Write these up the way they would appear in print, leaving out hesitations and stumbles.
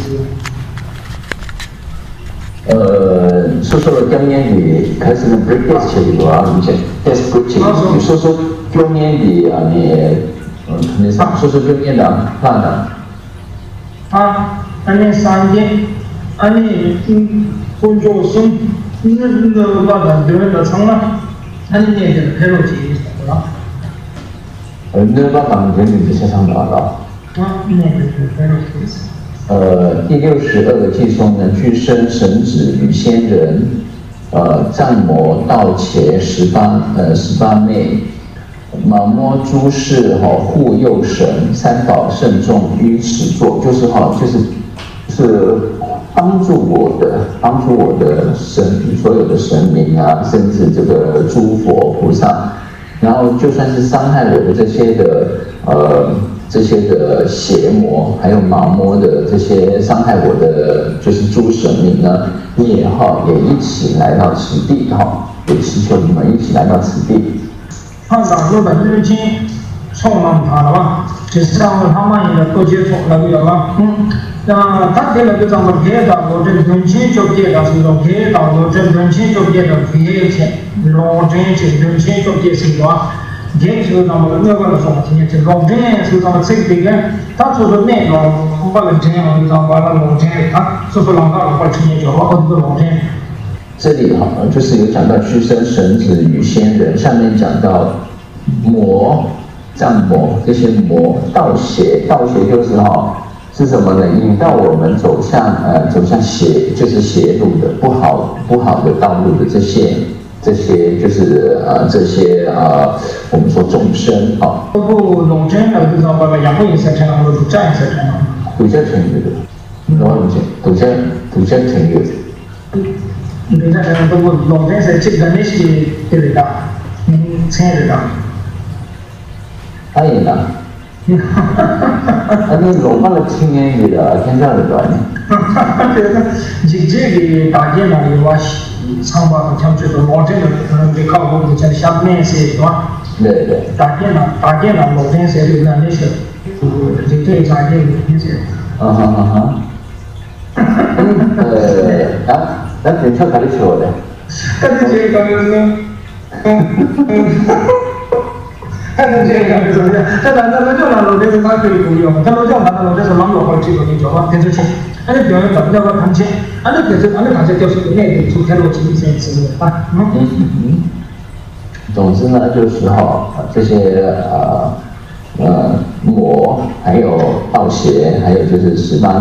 说说今年的开始能 break test 去的啊，而且 test break 去，你说说今年的啊你说说今年的plan的。 啊，안에 산게 아니 본조선 있는 거다 되는 상나 한年的 펠로지 있었구나. 얼마나 강제는这些上达到？ 啊，那个 펠로지 있어. 第62个寄送呢，具身神子与仙人，战魔盗伽18妹，马摩诸士护佑神，三宝圣众于此座，就是帮助我的所有的神明啊，甚至这个诸佛菩萨，然后就算是伤害我的这些的邪魔，还有马魔的这些伤害我的就是诸神明呢，你也一起来到此地也祈求你们一起来到此地。 看到日本日经冲浪他了吧？就是让他们也都接触了对吧？那他给了个咱们给到罗真中心就给到是说给到罗真中心就给到给钱，罗真中心就给是吧？给是咱们那个说今天这罗真是咱们这个他说是那个把人这样让把那罗真他说是让他把成年就好多罗真。 这里就是有讲到居生神子与仙人，下面讲到战魔这些魔盗邪就是是什么呢？引导我们走向就是邪路的不好的道路的这些就是我们说众生不龙真的不知道把阳光色成了或者战色成了。 独家成语的，独家成语的。 你看这个都龙真是这个那些对的，参与的。 当然了。아니 로마를 칭해기라 괜찮을까요? 직접이 다게나 와시 상바도 참조도 모델을 그런 게 가고 이제 샵내에서 네. 다게나 모델에서 나내서 직접이 자기를 해서 나 괜찮아 가르쳐래. 가르쳐 가면서看这个怎么样？这咱们就拿楼这是他可以不用，咱们就拿楼这是网络或者这个你就电视机，俺这表演怎么叫个谈钱？俺这电视俺这谈钱就是内地出天罗地线之类啊。 总之呢，就是这些魔，还有盗邪，还有就是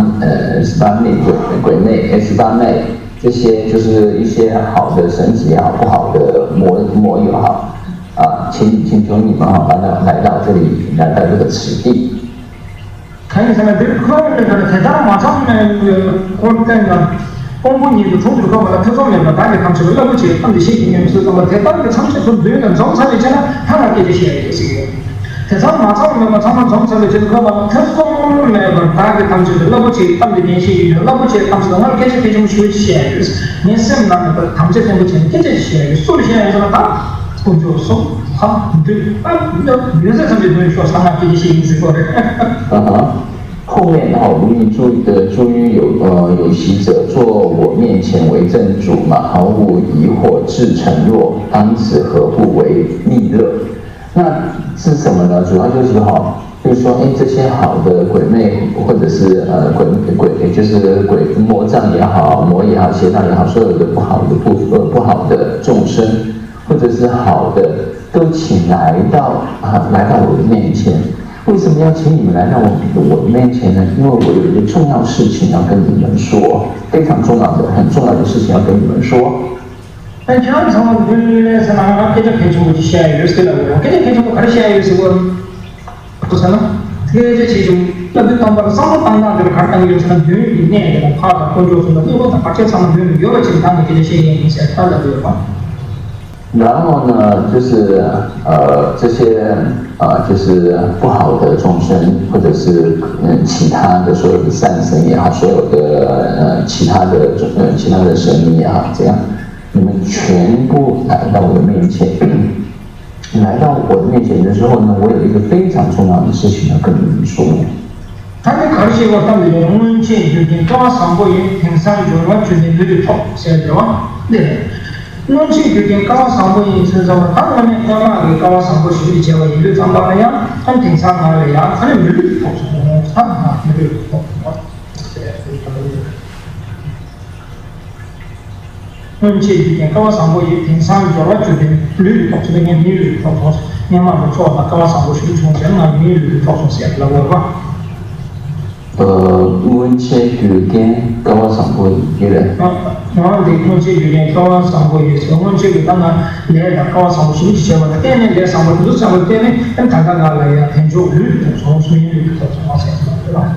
18妹鬼魅18妹，这些就是一些好的神级也好，不好的魔也好。请求你们来到这里，来到这个此地。 看现在这个太大马上我们公布你的冲突和我的特种面的大概他们是了不起，他们的心里面是什么？太大的城市是最能中产的钱呢，他那给的钱就是一个。太大马上那么常中产的钱和我特种面的大概他们是了不起，他们的联系了不起，他们是我给这种学钱，连什么那个他们这种钱给这钱，所有钱什么大。我就说好，对，原则上就不用说上海这些意思过的。 后面如你注意有习者坐我面前为正主嘛，毫无疑惑，自承诺，当此何不为逆乐？那是什么呢？主要就是说，这些好的鬼魅或者是鬼就是鬼魔障也好，魔也好，邪道也好，所有的不好的众生。或者是好的，都请来到我的面前。为什么要请你们来到我的面前呢？因为我有一个重要事情要跟你们说，非常重要的、很重要的事情要跟你们说。 但常常就是什么，给这开出去闲鱼是了，给这开出看的闲鱼是我不成了。给这其中，那个当把上么当这个看有什么女里面的怕的工作什么，因为我把这上么女有了经常的给这些影响到了对吧？ 然后呢，就是这些就是不好的众生，或者是其他的所有的善神也好，所有的其他的神明也好，这样你们全部来到我的面前。来到我的面前的时候呢，我有一个非常重要的事情要跟你们说。 당연히 가르치고 왔다면 영문체 유진 또 상보의 행상조와 주님들이 톱세죠. 네. 문체 유진 가와 상보의 선정은 당연히 영화의 가와 상보 시리 제와 일을 담당해야 한 행상하려야 하는 일을 톱세요. 하나 일을 톱세요. 문체 유진 가와 상보의 행상조와 주님들이 톱세요. 일을 톱세요. 영화를 좋아하다 가와 상보 시리 중생은 일을 톱세요. 温切语跟高瓦上波一个。 我哋温切语跟高瓦上波也是，温切语当然来的高瓦上波是些嘛，但呢来上波不是上波，但呢跟大家来呀，很多律从所以律从什么才对吧？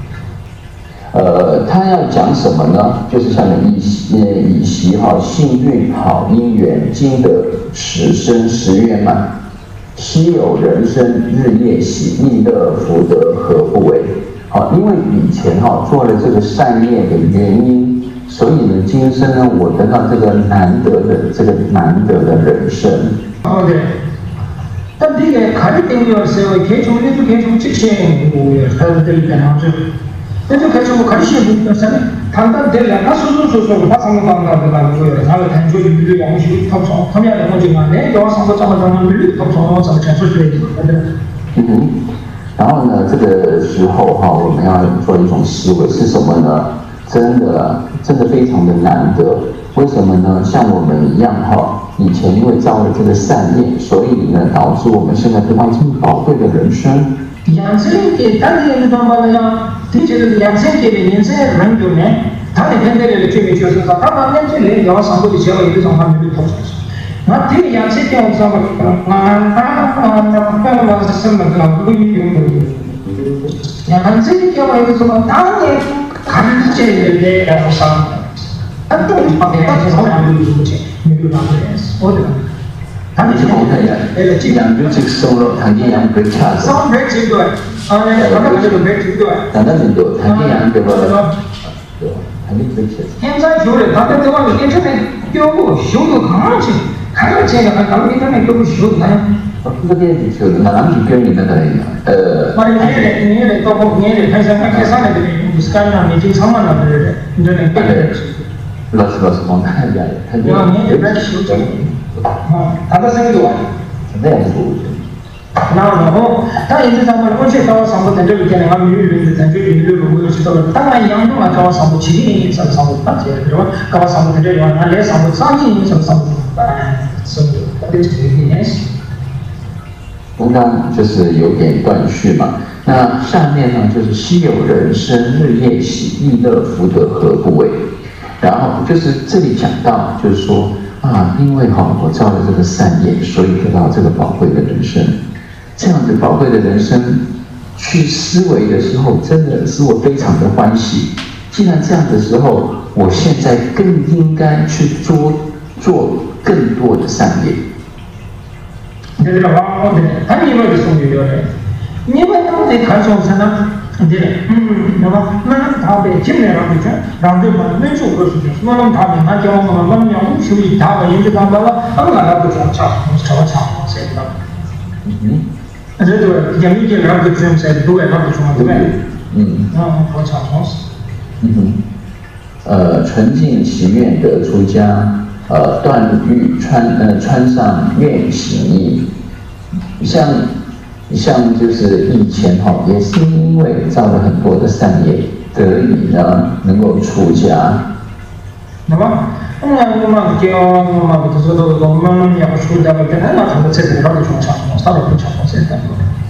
他要讲什么呢？就是下面以习好幸运好姻缘经得十生十圆满，希有人生日夜喜益乐福德何不为？好，因为以前做了这个善业的原因，所以呢，今生呢，我得到这个难得的人生。 好的，但这个开定的时候，开出那就开出之前，我也还是得一点样子。那就开始我开始不什么，谈到这两个说，把上个讲到的那个，然后谈出旅游去套装，他们要我就讲，那要上个怎么旅游套装，怎么全出去的，对不对？ 然后呢，这个时候我们要做一种思维是什么呢？真的非常的难得。为什么呢？像我们一样以前因为造了这个善业，所以呢，导致我们现在得到这么宝贵的人生。 养生给当地人怎么样？的确是养生给的人生很久呢，他那天在那里准备就是说，他把年轻人要上过的结果一个状况没有投出去。那这个养生给我说嘛，那是什么个不用的？养生给我一个什么？当年看见人的要上，很多方面他从来没有出去，没有那个人，我的。他们是讲的， 养就这个收入，他给养不差。 上班阶段，他们这个班阶段， 但那很多，他给养对吧？对，他给不差。 现在修的，他在这方面现在给我修的看起。看到这个，他们那边给我修的， 这边修的，那俺们给你那个我的年龄到过年龄，还是俺开上来的，不是干那没经常嘛那个人，你这能背的。 老师帮他一下，他就年龄在修这个，他的生多。 那样子。 然后，当然这上面我去到上部在这里见那个女人在这里旅游，我就去到了。当然养动啊，到上部7年上部大街，对吧？到上部在这里，那来上部3年上部，是的这个联系。 刚刚就是有点断续嘛。那下面呢，就是希有人生日夜喜益乐福德何不为？然后就是这里讲到，就是说因为我造了这个善业，所以得到这个宝贵的人生。这样子宝贵的人生，去思维的时候，真的使我非常的欢喜。既然这样的时候，我现在更应该去做更多的善业。 这个往的，他你们是送有的，你们都得看重什么？对，那么他被今年让回去，让对方没做过事情，我们他们他叫我们要修一大个研究干嘛了？他们那不讲讲，超谁知道？这个讲一件两个专赛都在那不中对不对？好强创始。 纯净祈愿得出家，断欲穿上愿行衣，像就是以前也是因为造了很多的善业，得以呢能够出家。 那么，我们就是说，我们要出家了，跟他们这个老的从强，稍微不强，现在。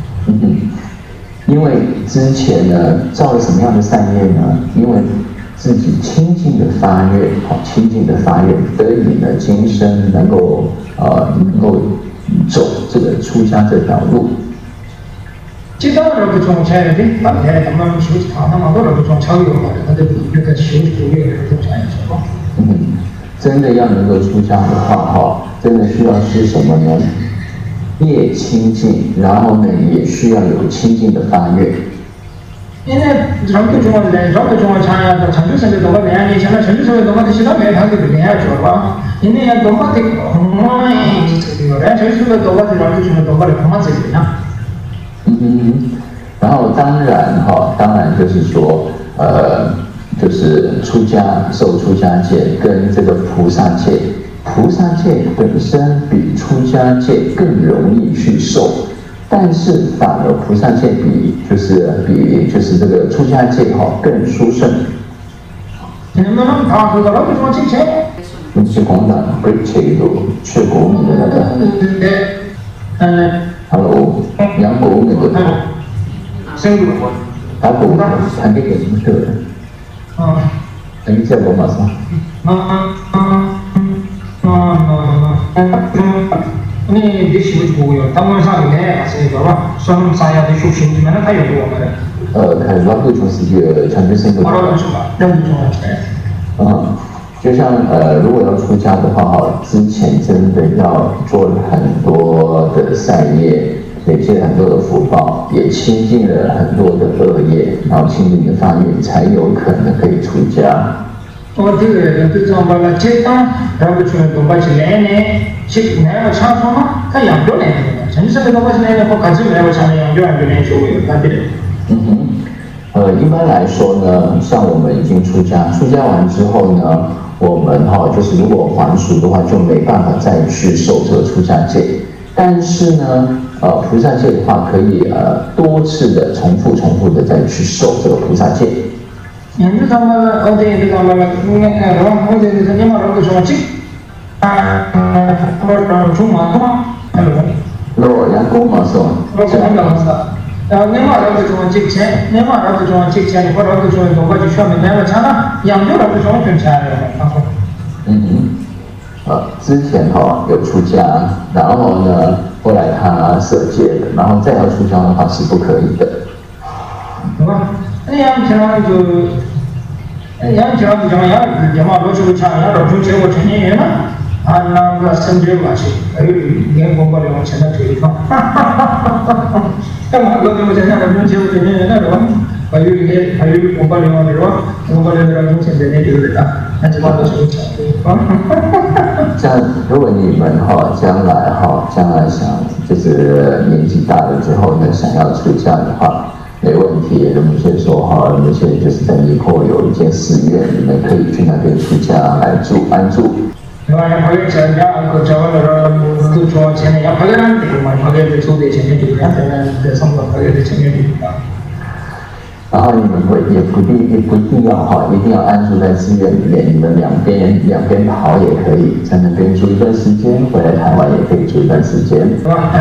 因为之前呢造了什么样的善业呢？因为自己清净的发愿，得以呢今生能够走这个出家这条路。 这当然不从前的，当年他们修他们都是从超越的，他的那个修也是从前是吧？ 真的要能够出家的话，真的需要是什么呢？业清净，然后呢也需要有清净的发愿。 因为上个中国产业的成就生的多个年龄，现在成就生的多个其他没他这个恋爱做了，因为要多么的这个，成就生的多个的，成就生的多个的，多么这个呢？ 然后当然就是说，就是出家受出家戒跟这个菩萨戒，菩萨戒本身比出家戒更容易去受，但是反而菩萨戒比这个出家戒更殊胜。你是广东北切度去国语的那个 ，Hello， 杨国那个，打鼓弹给什么歌的？你叫我马上。 你得学古哟，当晚上来是个吧？上山呀得学习，你们那太有多了。 看老多种是个全职生活。就像如果要出家的话之前真的要做了很多的善业，累积了很多的福报，也清净了很多的恶业，然后清净的法运，才有可能可以出家。 我这个对这把它接单，然后从东北去来呢，去来我长春嘛，他养着来的，真是那个东北来的，我看这来我长春养着来就有感觉。 一般来说呢，像我们已经出家完之后呢，我们就是如果还俗的话，就没办法再去受这个出家戒。但是呢，菩萨戒的话，可以多次的重复的再去受这个菩萨戒。 这咱们我这你马上就说去我中嘛嘛咯，阳光嘛是吧？ 我是安讲的。你马上就说借钱，你或者就说东北去全民来了钱了，养就了就说挣钱了。 之前有出家，然后呢，后来他舍戒了，然后再要出家的话是不可以的。 对吧？养起来就讲养嘛，多出钱，养到中间我成年人了，那个升职过去，年工过了我钱的退方。干嘛？我现在中间我成年人了是吧？还有工过了是吧？工过了中间的那就是了，那这嘛都是钱。 像如果你们将来想就是年纪大了之后呢，想要出家的话，没问题。有些说有些就是在尼泊有一间寺院，你们可以去那边出家来安住。 对吧？要拍个钱，要交那个都说钱要拍个那个嘛，拍个出的钱就这样，在上头拍个钱就这样。 然后你们也不一定要安住在寺院里面，你们两边跑也可以，在那边住一段时间，回来台湾也可以住一段时间。 是吧？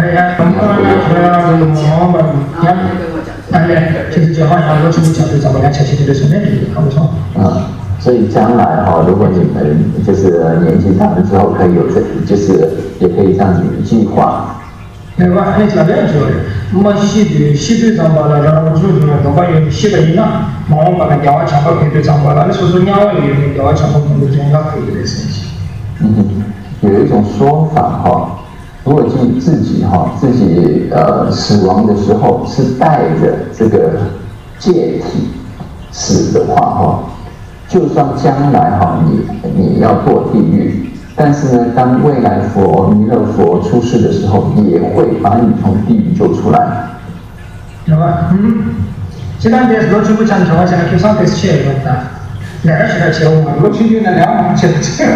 就是交换我去讲的，咱们俩前期的什么看不错。 所以将来如果你们就是年纪大了之后，可以有就是也可以这样子计划。 对吧？你这边说的，我西对长巴了，然后就是东北有西北人嘛，我把它调强到对长巴了，你说说两万里调强到对中央可以的事情。 有一种说法如果自己死亡的时候是带着这个戒体死的话就算将来你要堕地狱。但是呢，当未来弥勒佛出世的时候，也会把你从地狱救出来。 对吧？现在别说全部讲条，现在就上这些了，哪儿去了钱我我去就那两万去了钱。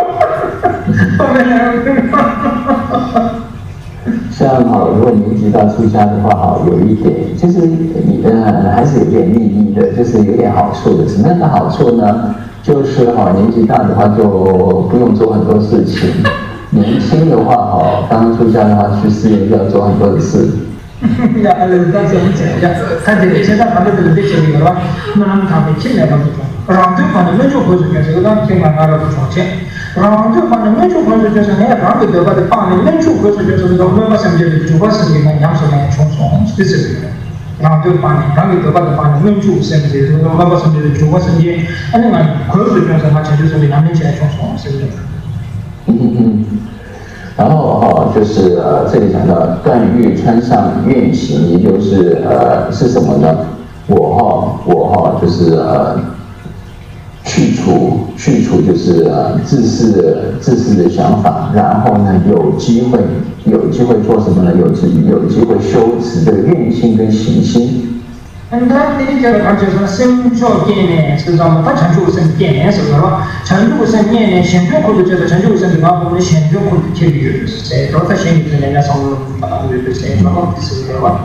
像如果年纪大出家的话有一点就是还是有点利益的，就是有点好处的。什么样的好处呢？就是年纪大的话就不用做很多事情，年轻的话刚出家的话去寺院要做很多的事。 看这个现在他们这个这个吧，那他们进来了不中，然后对方的民主或者这个当天嘛拿了不赚钱，然后对方的民主或者就是那个当地的话的帮的民主或者就是那个我们什么的主要是你们养生来冲冲是这个。然后就把你当地得到的把你们住身体，我们身体的主我身体，那你们口水就是他就是为他们起来冲冲，是不是？ 然后就是这里讲到断欲穿上愿行，也就是是什么呢？我就是去除就是自私的想法，然后呢有机会做什么呢？有机会修持这个愿心跟行心。 他那个而且说生肖概念是咱们他成就生概念是吧？成就生概念，现在或者就是成就生的话，我们现在或者体育是，都在心里头人家上把对对谁那么是吧？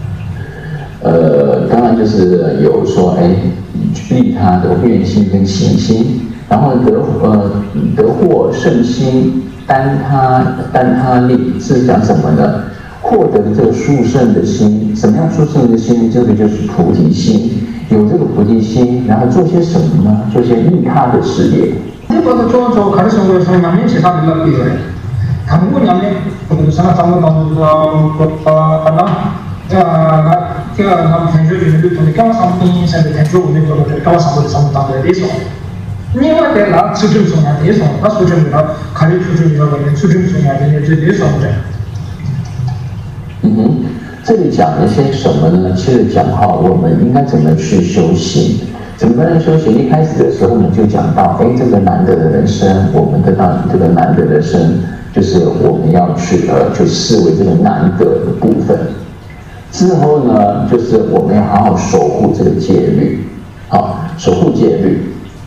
当然就是有说，利他的愿心跟行心，然后得获胜心，单他利是讲什么呢？获得这个殊胜的心，什么样殊胜的心？这个就是菩提心。有这个菩提心，然后做些什么呢？做些利他的事业。 这个做开始我说两年其他的那个，他们两年我们上咱们当这个他们天主教的高尚品上的天主那个高尚的上当的那种。另外的那初中生啊，那种他初中的开始初中的那个初中生啊，那种的。 这里讲了些什么呢？其实讲我们应该怎么去修行，怎么样修行？一开始的时候呢，就讲到，这个难得的人生，我们得到这个难得的生，就是我们要去就视为这个难得的部分。之后呢，就是我们要好好守护这个戒律，守护戒律。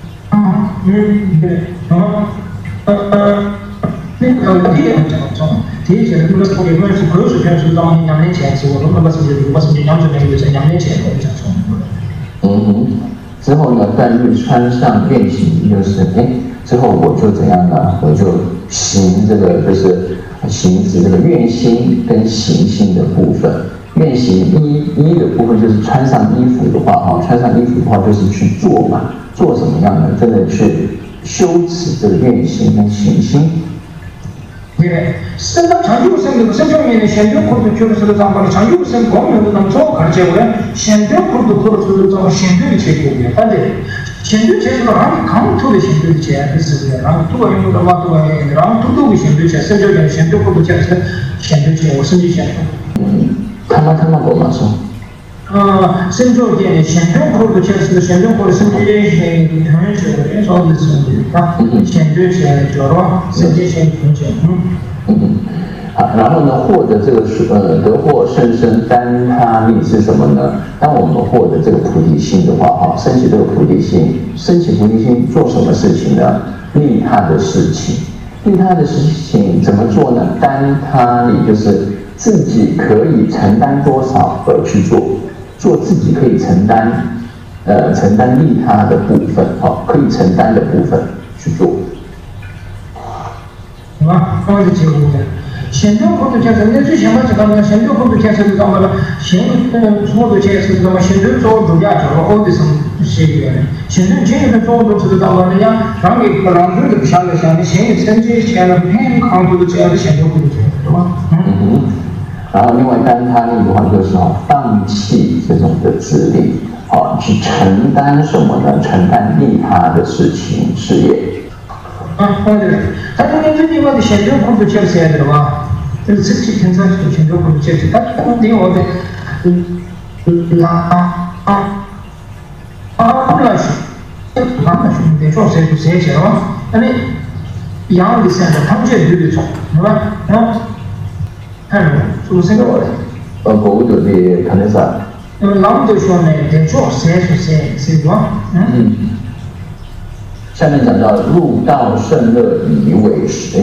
那个第一个讲说，第一个那个特别关键是科学片是当2年前是我们那个是2年前我讲说。之后呢，断律穿上愿行，就是之后我就怎样呢？我就行这个就是行指这个愿心跟行心的部分。愿行一的部分就是穿上衣服的话，穿上衣服的话就是去做嘛，做什么样呢？真的去修持这个愿心跟行心。 对，生到长久生的生肖面的现在可能就是这个长的长久生光明的那么早看结果呢，现在可能就是这个现在的结果的，反正现在结果让你看透的现在的结果是的，然后多用的嘛多，然后多的现在结生肖面现在可能就是现在结果身体现他们我嘛说。 生肖界现在可能就是现在可能身体很少的是啊，现在是叫做身体现风险。 然后呢，获得这个得获甚深单他利是什么呢？当我们获得这个菩提心的话，升起这个菩提心，做什么事情呢？利他的事情，利他的事情怎么做呢？单他利就是自己可以承担多少而去做。做自己可以承担利他的部分，可以承担的部分去做。 我是结果的。现在或者建设，最起码这个现在或者建设是怎么了？或者建设是怎么？现在做度假叫好的什么些个？现在建设做都是怎么的呀？让你不让这个下来，像你现在成绩前了很抗拒的这样的现在或者建设，对吧？ 然后另外单他利的话就是放弃这种的自利，去承担什么呢？承担利他的事情事业。 对，他中间这地方的现在工作建设的吧，就是自己平常就现在工作建设，他另外的得做谁就谁去了吧？那你一样的现在他们这对做，对吧？做生活的。 国务的肯定是。 老的说呢，得做谁做？ 下面讲到入道甚乐以为食。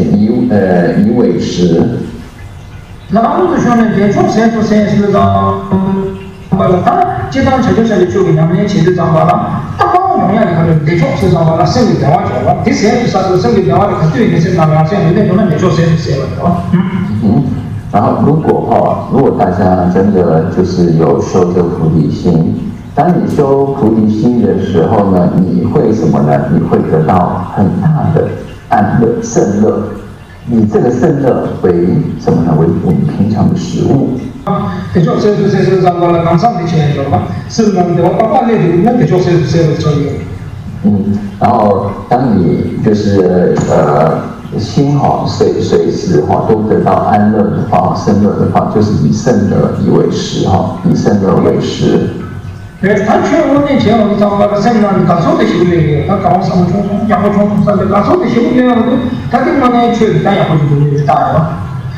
老的说呢，得做谁是让他接到成就下的就给2年前就涨完了。同样的，可能得做是涨完了，生理变化叫了。第三是啥子？生理变化的可对应的是哪两项？有点可能得做谁了，对吧？ 然后如果大家真的就是有修这个菩提心，当你修菩提心的时候呢，你会什么呢？你会得到很大的安乐胜乐。以这个胜乐为什么呢？为我们平常的食物。 得做谁让我来刚上的钱了嘛？是能的，我把那得做谁做一个。 然后当你就是心随时都得到安乐的话，胜乐的话，就是以胜乐为食以胜乐为食。 他5年前我们找到什么？刚说的修炼，他刚上中，然后从上的刚说的修炼，他这个呢，确实咱也不是大了。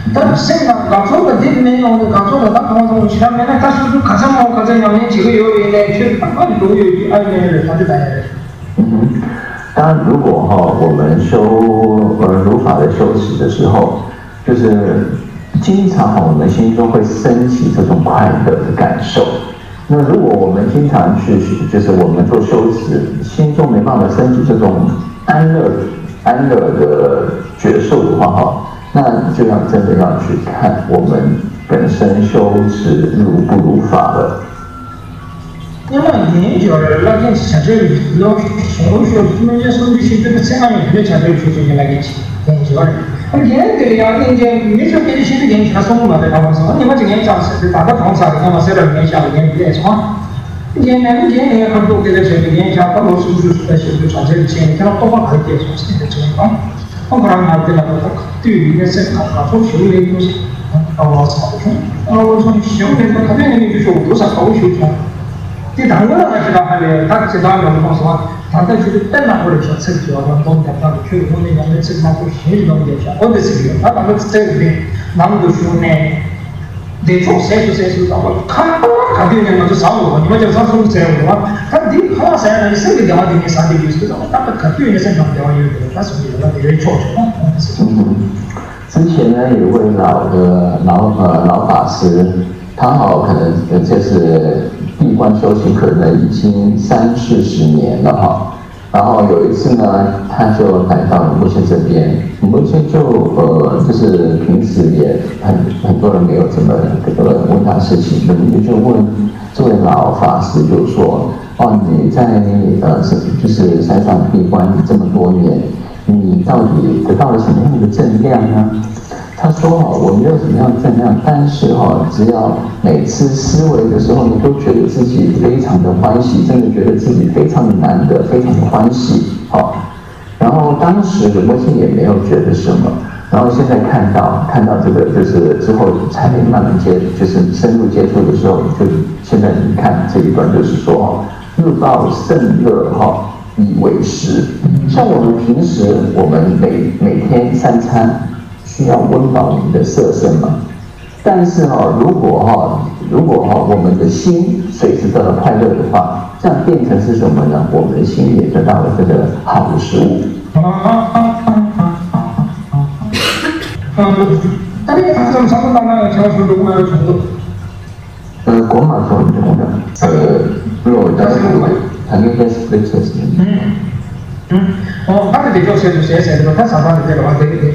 但现在搞错了，这没有搞错了，他跟我说其他没那，他是不是卡上我卡上两年几个月呢？去哪里都有2年人，他就来。 当然，如果我们修如法的修持的时候，就是经常我们心中会升起这种快乐的感受。那如果我们经常去，就是我们做修持，心中没办法升起这种安乐的觉受的话，那就要真的要去看我们本身修持如不如法了。 因为研究那件事情，要修学，那些手机现在这样用，才对学习那个研究的。研究呀，研究，没说别的现在研究他送了的，他们说你们今年讲是大家同啥的，那么谁来研究研究来说？研究很多给他写的研究，他老师在写的传这个钱，他多花很多钱的这种。我可能拿的那个对于那些他说修的东西，我操的，我说修的他对那个就说多少高修的。这当然了，他知道他的，他知道了，我说，他在就是本来我的小车子要让东家他去我们家的车子那都新的东西下，我的这个，他那个车子那么多说呢，得做谁到我看对人嘛就少我，你们就少说这个嘛，他你好像那生个电话给你啥的就是这种，他们看对人身上电话有的，他是有那个人错的。 之前呢，有一位老法师，他可能就是闭关修行，可能已经30-40年了然后有一次呢，他就来到摩羯这边，摩羯就是平时也很多人没有怎么问他事情，摩羯就问这位老法师，就说你在就是山上闭关这么多年，你到底得到了什么样的正量呢？他说我没有什么样的正量，但是只要每次思维的时候，你都觉得自己非常的欢喜，真的觉得自己非常的难得，非常的欢喜然后当时摩羯也没有觉得什么，然后现在看到这个，就是之后才慢慢就是深入接触的时候，就现在你看这一段就是说日报甚乐以为食。像我们平时我们每天3餐需要温饱我们的色身嘛，但是如果我们的心随时得到快乐的话，这样变成是什么呢？我们的心也得到了这个好的食物。 但是他们上当了，讲说中国的程度。 国马说什么的？肉但是他应该是 breakfast。 他的这个谁的，他上当的这个话对。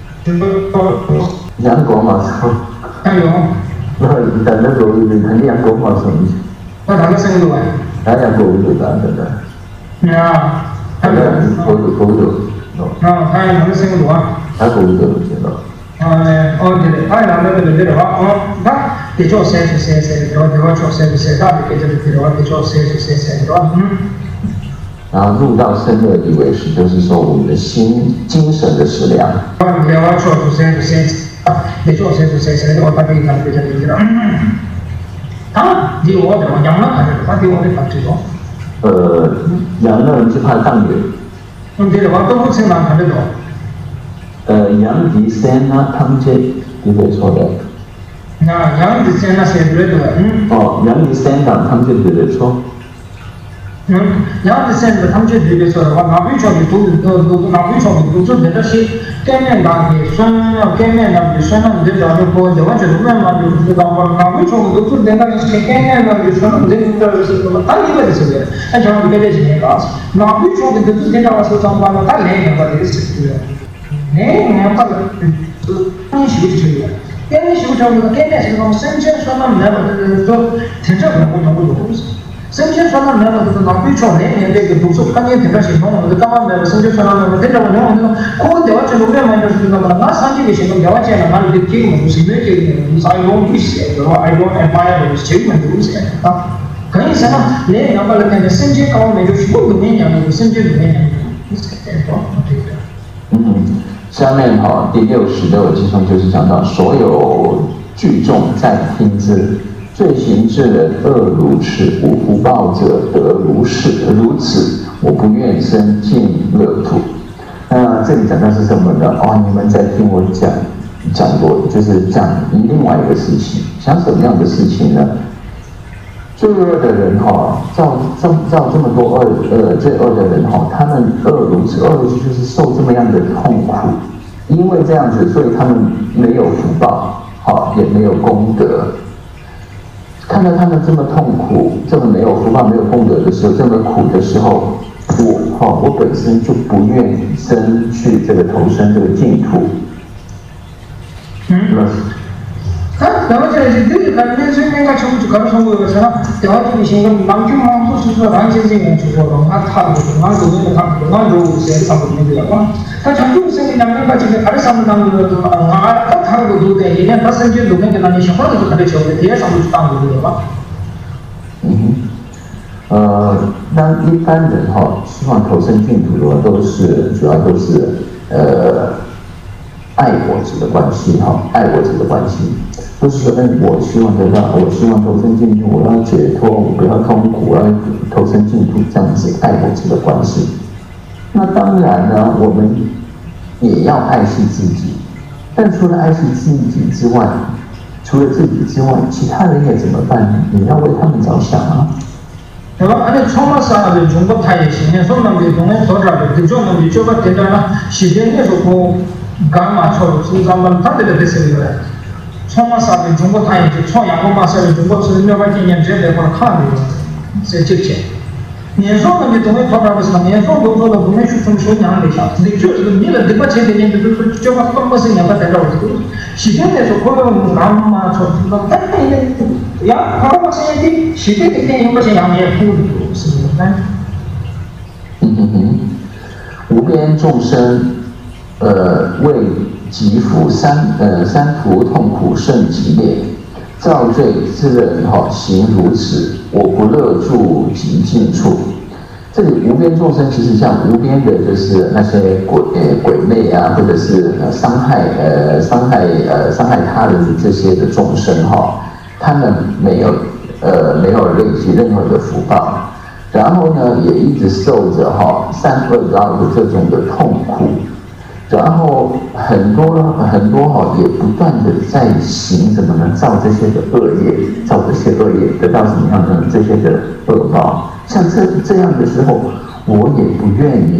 阳光嘛说，然后但那个肯定阳光嘛说， 那他们生路啊？ 大家过不到的。他们过不到。 他们生路啊？ 他过不到知道。 对，他那个的话，他得做谁的话，得做谁，他得的话，得做谁的话， 然后入道生乐以为食，就是说我们的精神的食粮。羊呢就怕当远。羊的山呢，他们这有点错的。 羊的山那谁不对的？ 羊的山上他们就对得错。 羊的山子他们就对得错的话，那为什么都做别的些概念上的酸了你的角度说，完全不嘛就知道嘛，那为什么都做别的些概念上的酸了你的是什么？他以为是的，他讲你别这些个，那为什么都做别的是上班了？他连那个这个是的，把你修就行了。概念修成个概念是什么？生前酸了那个说天正不同东西。生前酸了那个那对照连这个都是看见天正系统，我们刚刚那个生前酸了那个对照我们可调这个面就是那个那三级的系统调节了，那你的体温是没这个啥用一些的话，用的体温都是可以什么连两个那个生前高那就是不能连两个生前里面你才对吧？ 下面第66集中就是讲到所有聚众在听之，罪行之人恶如此，无福报者得如此，我不愿生尽乐土。那这里讲的是什么呢？你们在听我讲讲过，就是讲另外一个事情，讲什么样的事情呢？罪恶的人造这么多罪恶的人他们恶如此就是受这么样的痛苦，因为这样子，所以他们没有福报，也没有功德。看到他们这么痛苦，这么没有福报、没有功德的时候，这么苦的时候，我本身就不愿生去这个投生这个净土。 然后这这个人生应该从这个从我是呢，然后这个现在南京嘛，不是说南京这个去说的，他他周围的他周是差不多的吧。他成都是你那个这个二三当的他个都在，人家他甚至都跟那些小伙子都在交的，第二上就当的吧。 那一般人希望投身净土的话，主要都是爱我执的关系爱我执的关系。不是说，我希望得到，我希望投身净土，我要解脱，我不要痛苦，我要投身净土，这样子爱我执的关系。那当然呢，我们也要爱惜自己，但除了爱惜自己之外，除了自己之外，其他人也怎么办呢？你要为他们着想啊。 对吧？而且从那时候的中国台也行，说那个东西到这儿的，就那么就把这个呢，西边那时候干嘛错，是咱们他这个是那个。从那时候的中国台就从阳光嘛，时候中国是200几年之前的看的，这些。年说那个东西到这儿不是，年说都说的不能去从收养的下，你就是你了，这个前几年都就把本身两个在这儿子，西边那时候可能干嘛错，那但是呀，他们现在西边这边有个些养也不是不是？ 无边众生，为疾苦三途痛苦甚激烈，造罪之人行如此，我不乐住极尽处。这里无边众生其实像无边的，就是那些鬼魅啊，或者是伤害他人的这些的众生他们没有累积任何的福报，然后呢也一直受着三恶道的这种的痛苦。然后很多也不断的在行什么呢？造这些的恶业，得到什么样的这些的恶报？像这样的时候，我也不愿意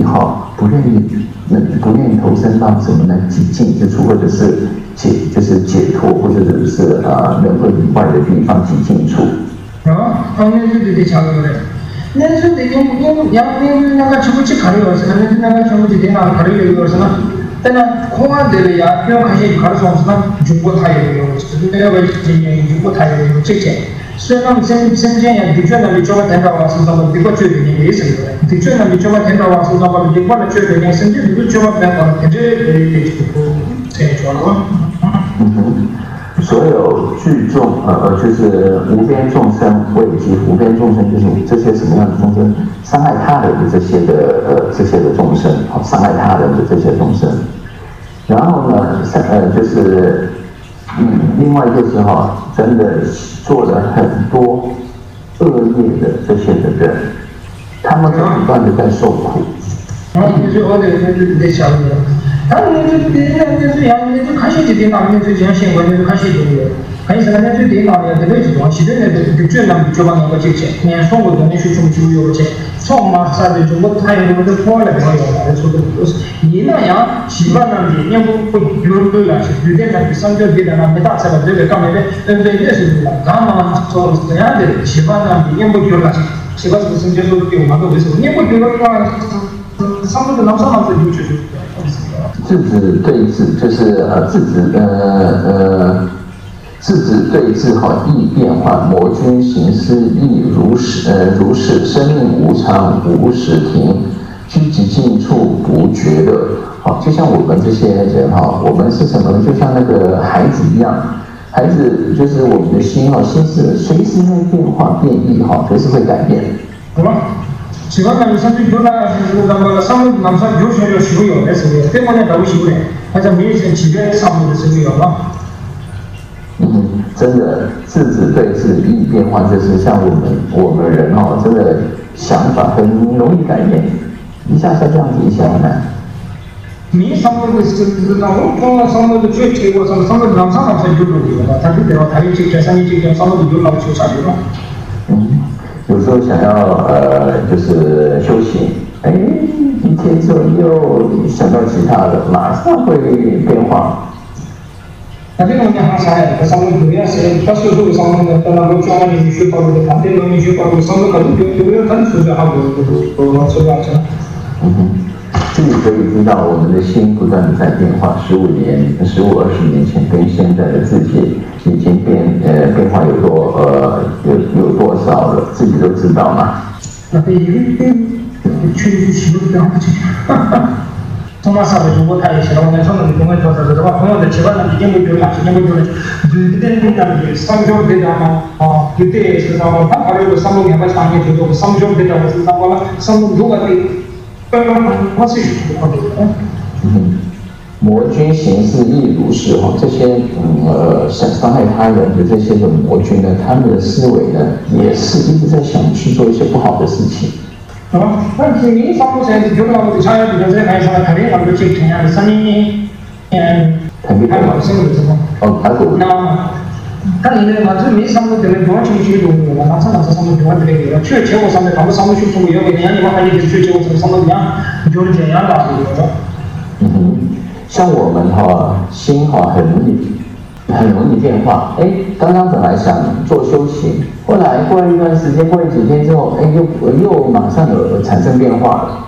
投身到什么呢？极尽之处，或者是解脱，或者是人会以外的地方极尽处。 那是得讲的。那是得用那个全部去考虑了，是那个全部去电脑考虑了，是吗？但是空安的了呀，不要看些考虑说是那中国台有，就是那个中国台有这些。虽然深圳呀，的确那里做个电脑啊，是咱们这个绝对没什么的。的确那里做个电脑啊，是咱们这个绝对没深圳这个做个电脑，这这做了。 所有聚众就是无边众生为疾，无边众生就是这些什么样的众生，伤害他人的这些的众生，伤害他人的这些众生。然后呢，就是另外就是真的做了很多恶业的这些的人，他们不断的在受苦。 就是我得想的。他们就是像你就看些电脑，你就这样习惯，你就看些东西，看些那就电脑的这个这种，现在那个最难就把那个这些，连中国的那些种就有些，从嘛啥的中国台有那个过来没有来说的都是，你那样习惯那里，你不有那些，有点那三角别的那没打出来，这个干嘛的？对，也是那干嘛做这样的习惯那里，你不有那些，习惯是接受给我们都为什么？你不有那个上面的老上面就就是。 质子对质就是质子对质易变幻，魔君行施亦如是，生命无常无时停，居极尽处不觉乐。就像我们这些人我们是什么呢？就像那个孩子一样，孩子就是我们的心心是随时会变化变异随时会改变。 对吧？喜欢那上去就那个上南山就学修有的时候，这么年都修的，还在没些几个上面的时候有了。 真的质子对质易变幻，就是像我们人真的想法很容易改变，一下这样子，一下难。 미 상무도 있으면 상무도 최고 상무도 남상하면서 유도를 다 그대로 다른 직 재산이 직 상무도 유도하고 조사하고 有时候想要就是休息，哎，一天之后又想到其他的，马上会变化。 나중에 그냥 항상 그 상무도 그래서 다수도 상무도 떠나고 좋아하는 이슈하고 반대로 이슈하고 상무도 그런 한 소리하고 그 소리하죠. 这里可以知道，我们的心不断的在变化。15年、15、20年前跟现在的自己已经变化有多少了，自己都知道嘛。 토마스하고 중고타이 싫어하는 저는 공을 줘서 제가 공을 제가 이게 뭐냐 그때 상종되다 그때 바로 상봉 해봐 상에 되고 상종되다 상봉을 상봉 누가 魔君行事亦如是哈，这些伤害他人的这些的魔君呢，他们的思维呢，也是一直在想去做一些不好的事情。 但是你上部现在就到差异比较在还是特别很多事情啊，生意还好生意什么？ 还有。 那但你嘛，这没上部的多情绪多嘛，那上部多的那个，确我上面他们上部去做有个年，你们还有确我上部样，就是这样吧， 像我们心很容易变化。刚刚本来想做修行，后来过了一段时间，过了几天之后，又马上有产生变化了。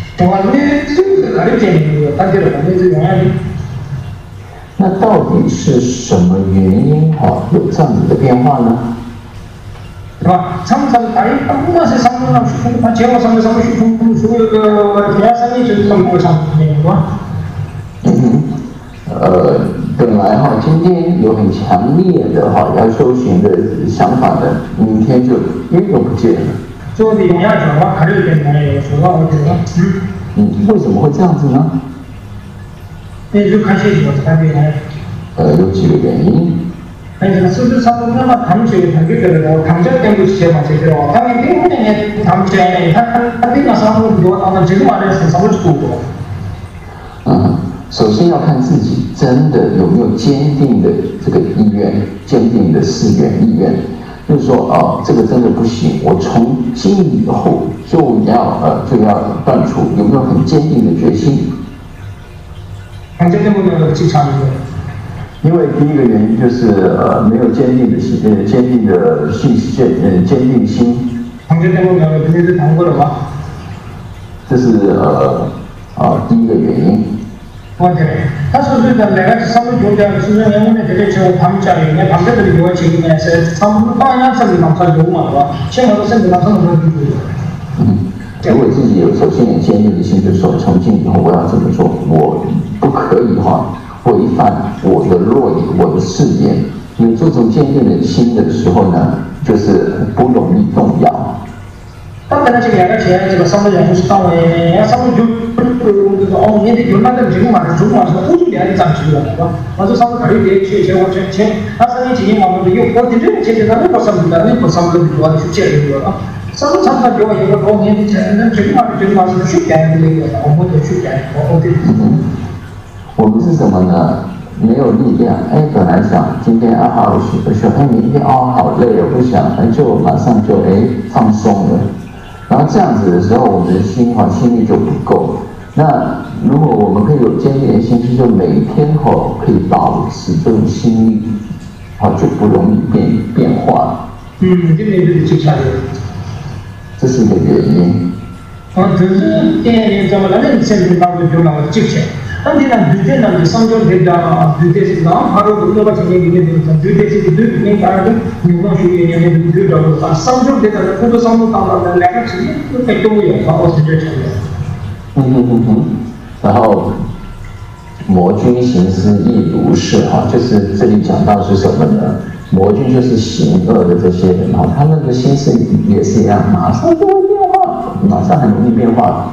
那到底是什么原因有这样子的变化呢？ 对吧？常大家不管是上面上去，他结果上面去所有个第二三年就是上过场面，对吧？ 本来今天有很强烈的要修行的想法的，明天就又不见了。 做的永远讲话还是跟他有说话，我觉得。 为什么会这样子呢？ 就看些什么产品呢？ 有几个原因。 事实上，那么당시에 당기더라도 당장 시제 맞죠. 당이 때문에 당시에他上很多，他们这个嘛的是上不出的。 首先要看自己真的有没有坚定的这个意愿，坚定的誓愿意愿，就是说这个真的不行，我从今以后就要断除，有没有很坚定的决心？因为第一个原因就是没有坚定的心。这是第一个原因。 他说是的，내가 상부 교장 수련회문에 되게 저 밤자리, 내 밤새들이 교회 지금에서 상부 방향 선비 남산 너무 많아. 시험하고 선비 남산은 그런 게 如果自己有首先有坚定的心，就是说从今以后我要这么做，我不可以违反我的诺言，我的誓言。有这种坚定的心的时候呢，就是不容易动摇。 当然，这个两个钱，这个上部人是单位，上部年的有那个情况是中国是欧洲联的涨值了，是吧？我这上部考虑的钱，那3年几年我们有我的这个钱，那不上不了，那不上不了多的去借这个啊。上部常常给我一个多年的钱，那这个嘛是去改的那个，我们得去改， 我们是什么呢？没有力量。本来想今天好好学，明天好累，我不想，就马上就放松了。然后这样子的时候，我们的心力就不够。那如果我们可以有坚定的心，就每天可以保持这种心力，就不容易变化。这是一个原因。 한디는 뉴대는 성전되다 뉴대시가 바로 그거가 진행이 뉴대시 뉴대는 다른 유명주의에 뉴대로 성전되다 그것도 성전하는 내가 지금 백동이요 바로 然后魔君行事亦如是就是这里讲到是什么呢？魔君就是行恶的这些人他们的心思也是一样，马上就会变化，马上很容易变化。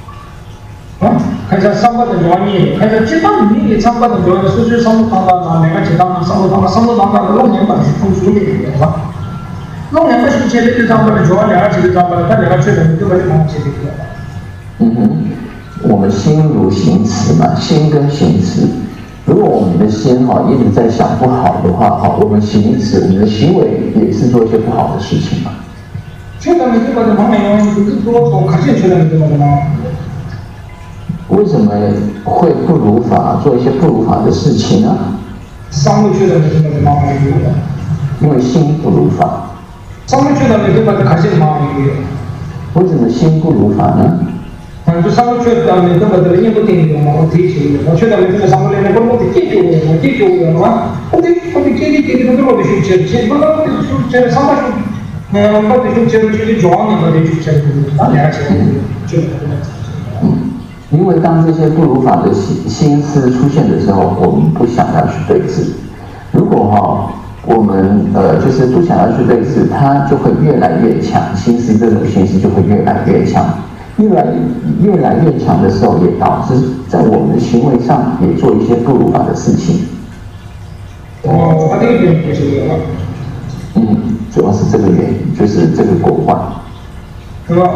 그래서 상관은 요한이 그래서 지금 미리 상관은 요한 수술 상관은 내가 지금 상관은 롱년만 싶은 수준이에요. 롱년만 싶은 제대로 상관은 요한 내가 지금 상관은 내가 최근 그거를 방치해야 我们心如行持嘛，心跟行持。如果我们的心一直在想不好的话我们行持，我们的行为也是做一些不好的事情嘛。为什么会不如法，做一些不如法的事情呢？因为心不如法。为什么心不如法呢？因为当这些不如法的心思出现的时候，我们不想要去对治。如果我们就是不想要去对治，它就会越来越强，心思这种心思就会越来越强，越来越强的时候，也导致在我们的行为上也做一些不如法的事情。主要是这个原因，就是这个果患。对吧？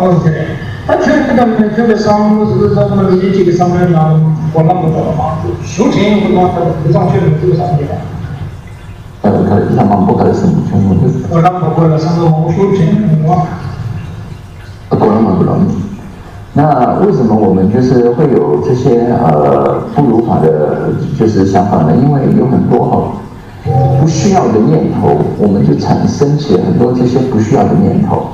那为什么我们就是会有这些不如法的就是想法呢？因为有很多不需要的念头，我们就产生起了很多这些不需要的念头。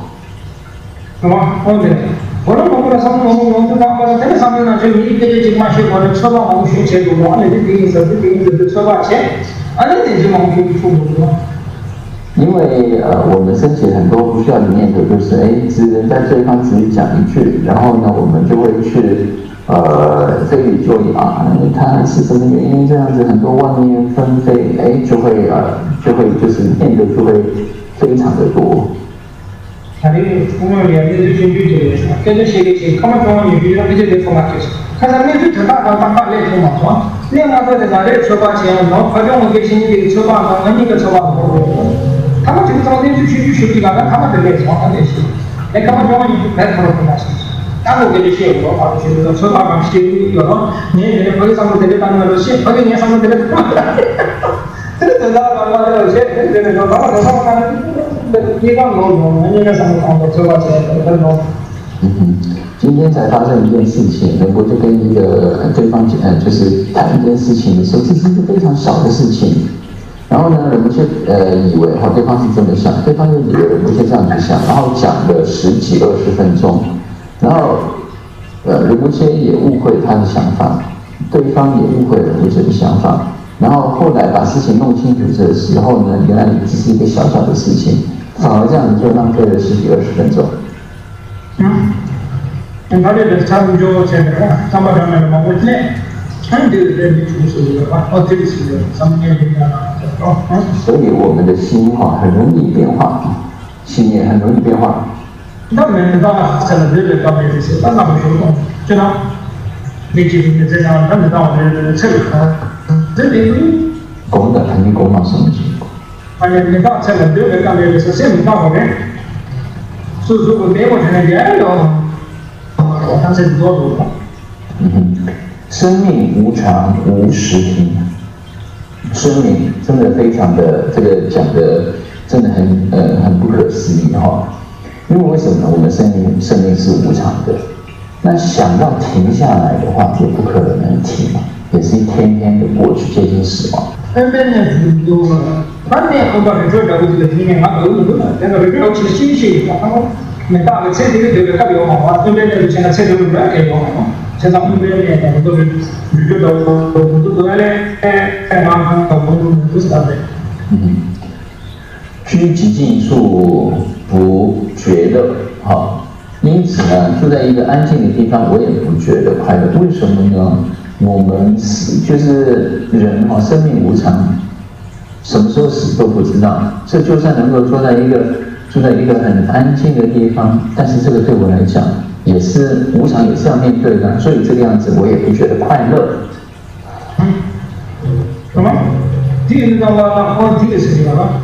因为我们升起很多不需要的念头，就是只能在对方只讲一句，然后呢，我们就会去非理作意他是什么原因这样子，很多妄念纷飞，就会就是念头就会非常的多。今天才发生一件事情，我就跟一个对方就是谈一件事情的时候，这是一个非常小的事情。然后呢，人们就以为对方是这么想，对方就以为人们就这样子想，然后讲了10几20分钟，然后人们也误会他的想法，对方也误会人们的想法，然后后来把事情弄清楚的时候呢，原来只是一个小小的事情，反而这样子就浪费了10几20分钟。所以我们的心很容易变化，心也很容易变化。讲的肯定讲嘛什么情况？生命无常无实体，生命真的非常的这个讲的真的很不可思议因为为什么呢？我们生命是无常的，那想要停下来的话，就不可能停嘛，也是一天天的过去，接近死亡。居极静处不觉乐，因此呢，住在一个安静的地方，我也不觉得快乐。为什么呢？我们就是人生命无常，什么时候死都不知道。这就算能够住在一个很安静的地方，但是这个对我来讲也是无常，也是要面对的。所以这个样子我也不觉得快乐。什么？第一个我第一个事情了。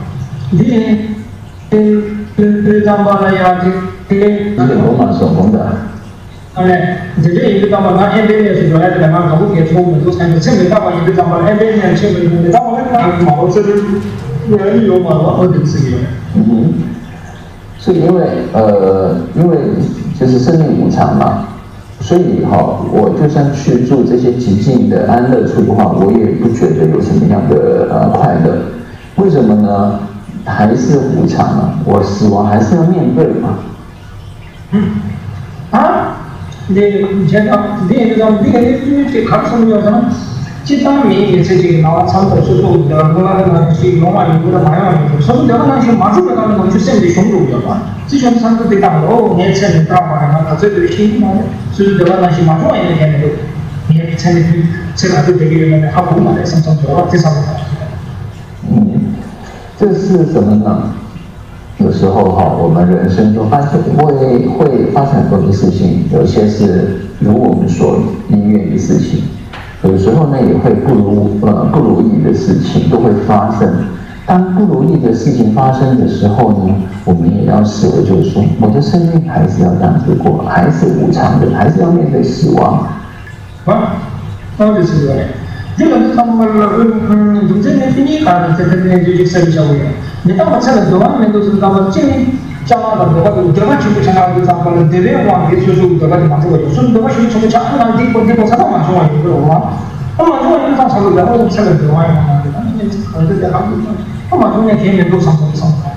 第一个罗马手工的。 这个一个咱们那边的是原来的那个给出我们都参与，前面咱们一个咱们那边的前面的咱们那毛这个原有嘛，我都是有。 所以因为就是生命无常嘛，所以我就算去住这些极静的安乐处的话，我也不觉得有什么样的快乐。为什么呢？还是无常啊，我死亡还是要面对嘛。 你现在你看什么样的？其他民也是这个，那参考是说的，那些罗马人的马样的，所以那些马术的那种就现在雄主的嘛，之前参考对打哦，年轻人打嘛，那这个新嘛，所以那些马术人的那个，你参与这个对这个那好古嘛的生产者，这上面。 这是什么呢？有时候我们人生中会发生很多的事情，有些是如我们所意愿的事情，有时候呢也会不如意的事情都会发生。当不如意的事情发生的时候呢，我们也要思维，就是说，我的生命还是要这样子过，还是无常的，还是要面对死亡。 就是这个。这个是他们从这边你看，这边就是社会效果。你当我这个多方面都是他们这边讲到的话，这个全部相当于咱们这边往也就是这个地方这个，所以这个是从讲那地方才能往上往一个往，那么如果你上手的，我们这个多方面嘛，对吧？你可能在他们，那么中间天天都上手上课，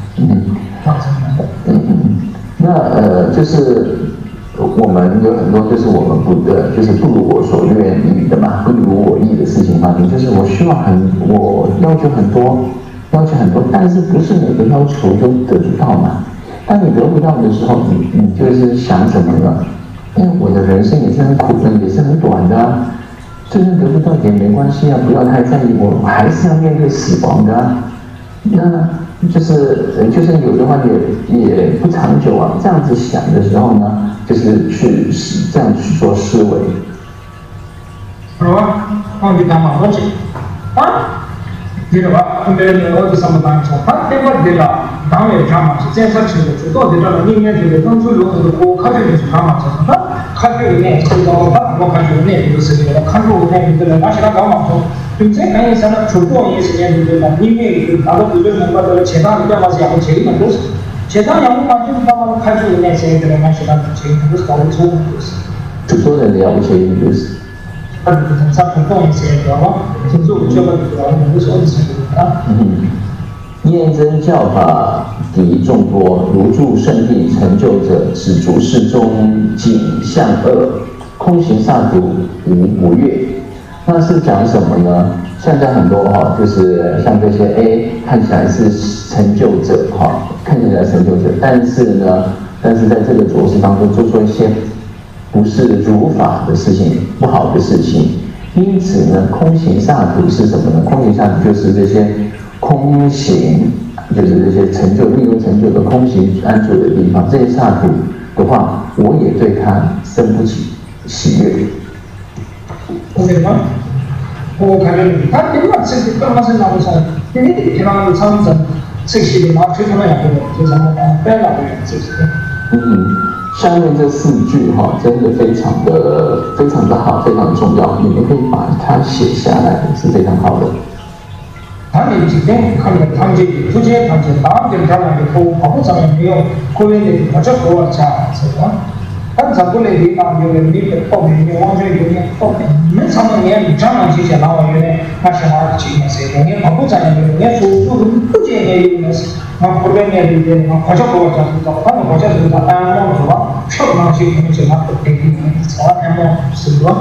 那就是我们有很多就是我们就是不如我所愿意的嘛，不如我意的事情发生，就是我希望我要求很多，但是不是每个要求都得不到嘛？当你得不到的时候，你就是想什么呢？我的人生也是很苦的，也是很短的啊，就算得不到也没关系啊，不要太在意，我还是要面对死亡的啊。那就是有的话也不长久啊。这样子想的时候呢，就是这样去做思维。 好吧，你干嘛我去啊？对了吧？我就什么办法？他对我对了，当然干嘛是检查清楚，知道对了，里面这个当初有很多我看就是干嘛就是他看这个呢，知道我看这个呢就是这个，看这个呢就是那些他干嘛说？并且看一下呢，出国也是这样子的，里面那个比如能把这个其他的地方是要这个都是，其他要不然就是把我看出那些这个那些他这个都是搞不出的，就是。 出国的了解就是。 他出国一些知道吗？听说我这个知道，我们说的是啊。 验真教法敌众多，如住圣地成就者，只足世中景象恶，空行萨土无不悦。那是讲什么呢？现在很多就是像这些看起来是成就者看起来成就者，但是在这个浊世当中做出一些不是如法的事情，不好的事情。因此呢，空行萨土是什么呢？空行萨土就是这些空行，就是这些利用成就的空行安住的地方。这些萨土的话，我也对他生不起喜悦。 为吗？我看见他根本是干嘛是那么说，你给他们产生这些的嘛，推崇那样的，就是什么不要那个就是。 下面这4句真的非常的好，非常重要，你们可以把它写下来，是非常好的。 他们今天看见团结，不接团结，当然他们的跑步上面没有个人的那这个加是吧？但是不能地方有人你的后面有完全有点后面，没什么也讲了这些，然后有点那些话去那些，有点跑步上面有点说不接也有那些，那后面有点那好像我讲是找他们好像是他安望是吧？上那些可能是他不对的，找安望是吧？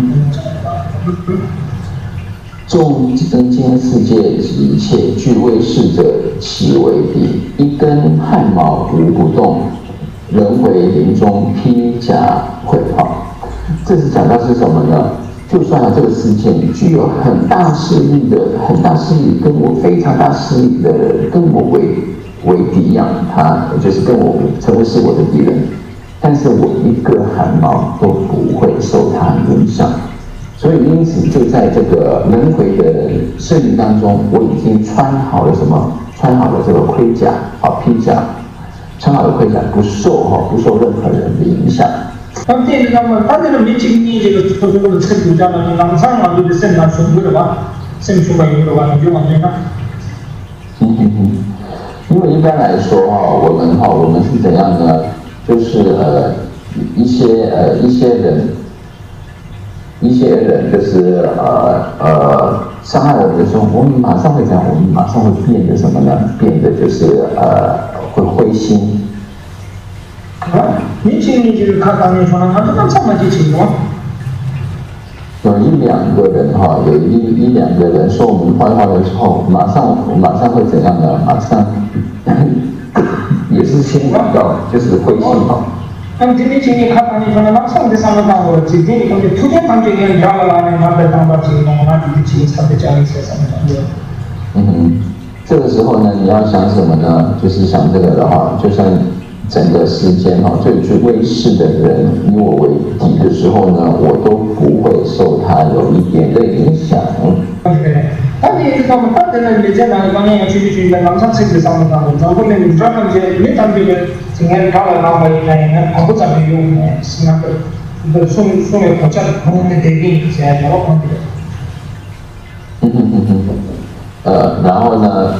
众人间世界之一切，俱为逝者，其为彼。一根汗毛无不动，人为林中披甲会跑。这是讲到是什么呢？就算这个世界具有很大势力，跟我非常大势力的人，跟我为敌一样，他就是跟我成为是我的敌人，但是我一个汗毛都不会受他影响。所以因此就在这个轮回的生命当中，我已经穿好了什么？穿好了这个盔甲，披甲，穿好了盔甲，不受任何人的影响。 当地那么当地的民情你这个说这个程度讲了，你当场啊，就是省啊，全部的吧，省出来有的吧，你就往这个。 因为一般来说我们是怎样呢？就是一些人就是伤害我们的时候，我们马上会这样，我们马上会变得什么呢？变得就是会灰心。 民情你就是看当年说了，他这个这么几情况。 有一两个人说我们坏话的时候，马上会怎样呢？马上也是先感到就是灰心哈。 那么今天请你看当年说了，马上在上面讲我今天我们突然当今年聊了那年，他在当到情况，那你的情才在讲一些什么东西？ 这个时候呢，你要想什么呢？就是想这个的话，就算整个世间最威势的人以我为敌的时候呢，我都不会受他有一点的影响。 当你知道吗？当然你在哪个方面要去在网上设置上面上，然后呢，你专门去你当这个今天搞了那个跑步站的用是那个送了国家的朋友的对比，现在我看的。然后呢，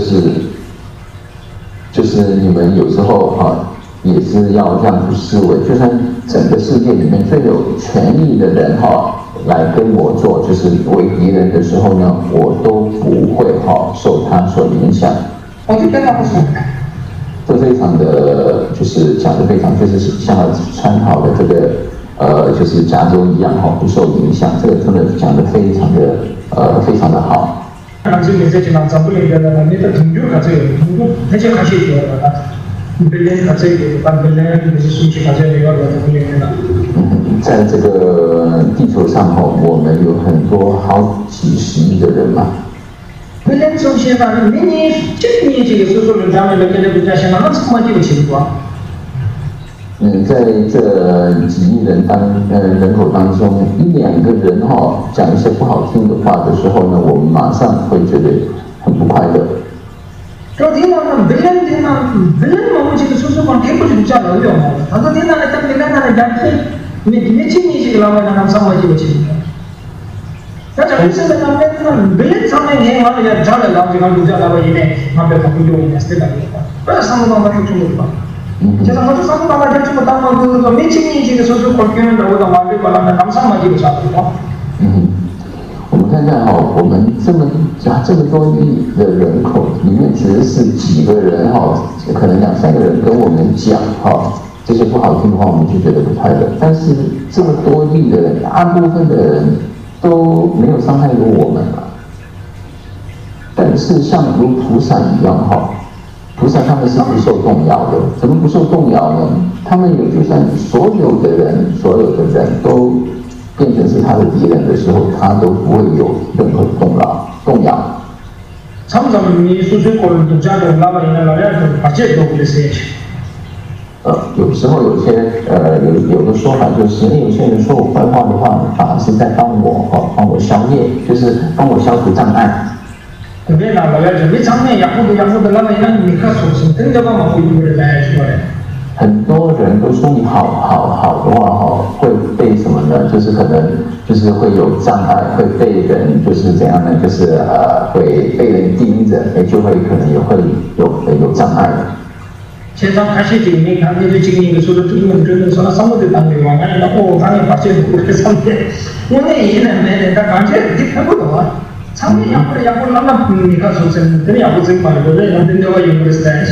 就是你们有时候也是要这样去思维，就算整个世界里面最有权力的人来跟我做就是为敌人的时候呢，我都不会受他所影响。 我就跟他不是。 这非常的就是讲的非常就是像川好的这个就是加州一样不受影响，这个真的讲的非常的好。 这个在讲找不了的，你的同学他这个，他就还是有的，你本来他这个，本来就是属于他这个的不了的。 在这个地球上我们有很多好几十亿的人嘛。 本来从现在明年今年这个时候人家们跟国家相当什么这个情况？ 在这几亿人口当中，一两个人讲一些不好听的话的时候呢，我们马上会觉得很不快乐。 昨天呢，本来我们这个说实话，根本就不讲了，他昨天呢，他本来他讲你今年这个老板让他们上来这个情况。那这个是那本来上面年完了要讲了，然后就讲录下来了，因为那边他不用，是的，不然上不到那就中了吧。就是我就上不到那就这么当嘛，就是说没经历这个说是环境的，我的话就把他们当上嘛这个差不多。 我们看看我们这么多亿的人口里面，只是几个人可能2-3个人跟我们讲这些不好听的话，我们就觉得不快乐。但是这么多亿的人，大部分的人都没有伤害过我们了。但是像如菩萨一样菩萨他们是不受动摇的，怎么不受动摇呢？他们就算所有的人都变成是他的敌人的时候，他都不会有任何动摇。 常常你说这个人家的老板老两口把这个的事情。 有时候有些有个说法就是，有些人说我坏话的话，反而是在帮我消业，就是帮我消除障碍。 对那老两口没障碍，养活的老板让你看说是真的帮忙会有人来说的。 很多人都说你好的话会被什么呢？就是可能就是会有障碍，会被人就是怎样呢？就是会被人盯着，就会可能也会有障碍。 现在开始经历，看你就经历个说的中文真的说那什么都当对吧？那当然把这个在上面，我那一年没人，他感觉你看不懂啊。上面养活那你看说真的养活真快乐，人真的话有的是在一起。